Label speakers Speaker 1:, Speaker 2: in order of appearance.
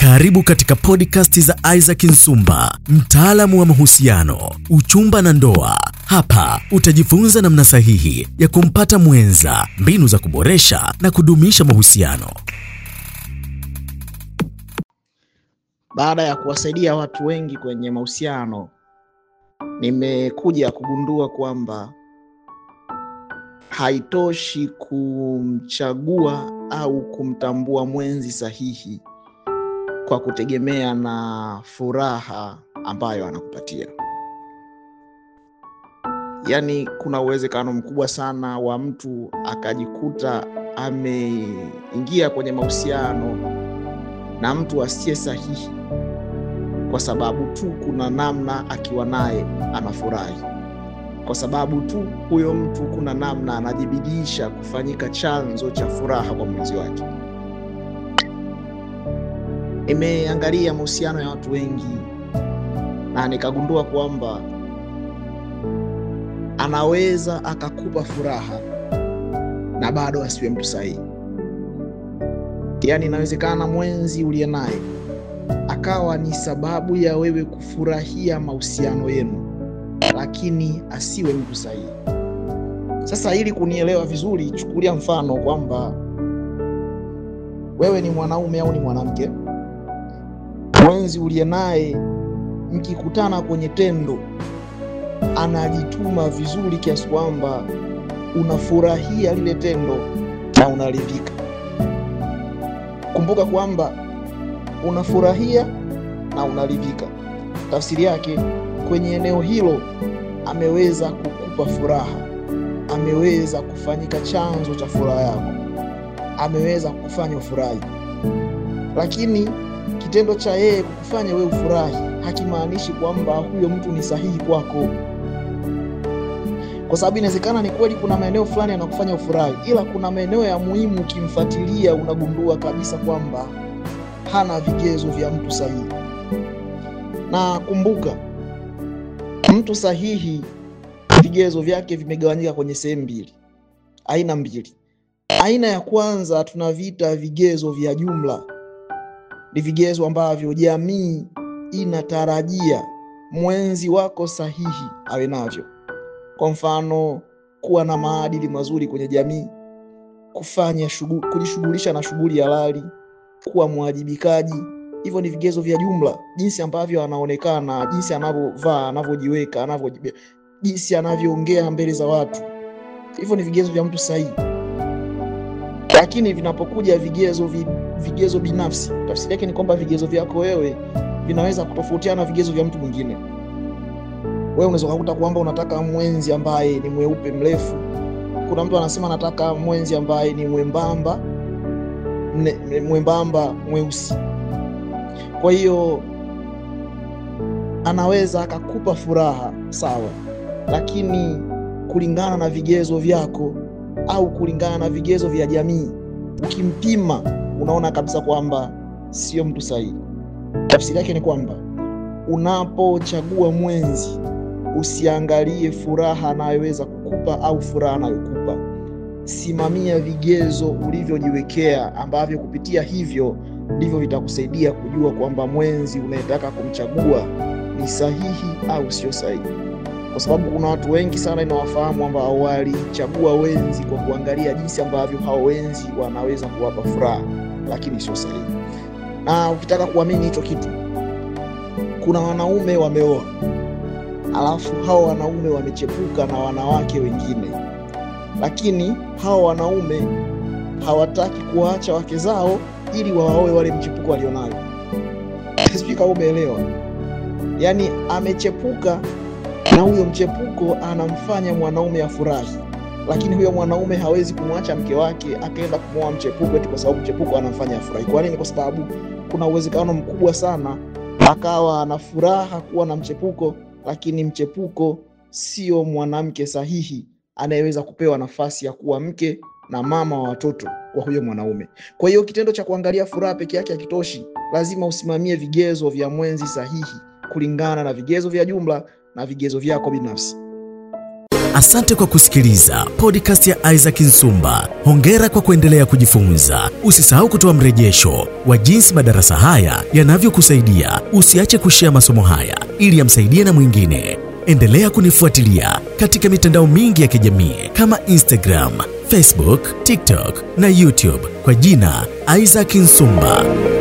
Speaker 1: Karibu katika podcast za Isaac Nsumba, mtaalamu wa mahusiano, uchumba na ndoa. Hapa utajifunza namna sahihi ya kumpata mwenza, mbinu za kuboresha na kudumisha mahusiano.
Speaker 2: Baada ya kuwasaidia watu wengi kwenye mahusiano, nimekuja kugundua kwamba haitoshi kumchagua au kumtambua mwenzi sahihi kwa kutegemea na furaha ambayo anakupatia. Yaani kuna uwezekano mkubwa sana wa mtu akajikuta ameingia kwenye mahusiano na mtu asiye sahihi kwa sababu tu kuna namna akiwa naye anafurahi. Kwa sababu tu huyo mtu kuna namna anajibidisha kufanyika chanzo cha furaha kwa mwenzi wake. Nimeangalia mahusiano ya watu wengi na nikagundua kwamba anaweza akakupa furaha na bado asiwe mtu sahihi. Yaani inawezekana mwenzi uliye naye akawa ni sababu ya wewe kufurahia mahusiano yenu, lakini asiwe mtu sahihi. Sasa ili kunielewa vizuri, chukulia mfano kwamba wewe ni mwanaume au ni mwanamke. Mwenzi uliye naye mkikutana kwenye tendo anajituma vizuri kiasi kwamba unafurahia lile tendo na unaridhika. Kumbuka kwamba unafurahia na unaridhika. Tafsiri yake, kwenye eneo hilo ameweza kukupa furaha, ameweza kufanyika chanzo cha furaha yako, ameweza kukufanya ufurahi. Lakini kitendo cha yeye kukufanya wewe ufurahi hakimaanishi kwamba huyo mtu ni sahihi kwako. Kwa sababu inawezekana ni kweli kuna maeneo fulani yanakufanya ufurahi, ila kuna maeneo ya muhimu ukimfuatilia unagundua kabisa kwamba hana vigezo vya mtu sahihi. Na kumbuka, mtu sahihi vigezo vyake vimegawanyika kwenye sehemu mbili, aina mbili. Aina ya kwanza tunaviita vigezo vya jumla. Ni vigezo ambavyo jamii inatarajia mwenzi wako sahihi awe navyo. Kwa mfano, kuwa na maadili mazuri kwenye jamii, kujishughulisha na shughuli halali, kuwa mwajibikaji. Hivyo ni vigezo vya jumla, jinsi ambavyo anaonekana, jinsi anavyovaa, anavyojiweka, jinsi anavyoongea mbele za watu. Hivyo ni vigezo vya mtu sahihi. Lakini vinapokuja vigezo binafsi, tafsiri yake ni kwamba vigezo vyako wewe vinaweza kutofautiana na vigezo vya mtu mwingine. Wewe unaweza kukuta kwamba unataka mwenzi ambaye ni mweupe mrefu. Kuna mtu anasema anataka mwenzi ambaye ni mwembamba mweusi. Kwa hiyo anaweza akakupa furaha, sawa, lakini kulingana na vigezo vyako au kulingana na vigezo vya jamii, ukimpima unaona kabisa kwamba sio mtu sahihi. Tafsiri yake ni kwamba unapochagua mwenzi usiangalie furaha anayoweza kukupa au furaha anayokupa. Simamia vigezo ulivyojiwekea ambavyo kupitia hivyo ndivyo vitakusaidia kujua kwamba mwenzi unayetaka kumchagua ni sahihi au sio sahihi. Kwa sababu kuna watu wengi sana inawafahamu kwamba walichagua wenzi kwa kuangalia jinsi ambavyo hao wenzi wanaweza kuwapa furaha, lakini sio sahihi. Na ukitaka kuamini hicho kitu, kuna wanaume wameoa, alafu hao wanaume wamechepuka na wanawake wengine, lakini hao wanaume hawataki kuacha wake zao ili waoe wale mchepuko walionayo. Sijui kama umeelewa. Yaani amechepuka na huyo mchepuko anamfanya mwanaume afurahi, lakini huyo mwanaume hawezi kumwacha mke wake akaenda kumwoa mchepuko eti kwa sababu mchepuko anamfanya afurahi. Kwa nini? Kwa sababu kuna uwezekano mkubwa sana akawa ana furaha kuwa na mchepuko, lakini mchepuko sio mwanamke sahihi anayeweza kupewa nafasi ya kuwa mke na mama wa watoto wa huyo mwanaume. Kwa hiyo kitendo cha kuangalia furaha peke yake hakitoshi. Lazima usimamie vigezo vya mwenzi sahihi kulingana na vigezo vya jumla na vigezo vyako binafsi.
Speaker 1: Asante kwa kusikiliza podcast ya Isaac Nsumba. Hongera kwa kuendelea kujifunza. Usisahau kutoa mrejesho wa jinsi madarasa haya yanavyokusaidia. Usiache kushare masomo haya ili yamsaidie na mwingine. Endelea kunifuatilia katika mitandao mingi ya kijamii kama Instagram, Facebook, TikTok na YouTube kwa jina Isaac Nsumba.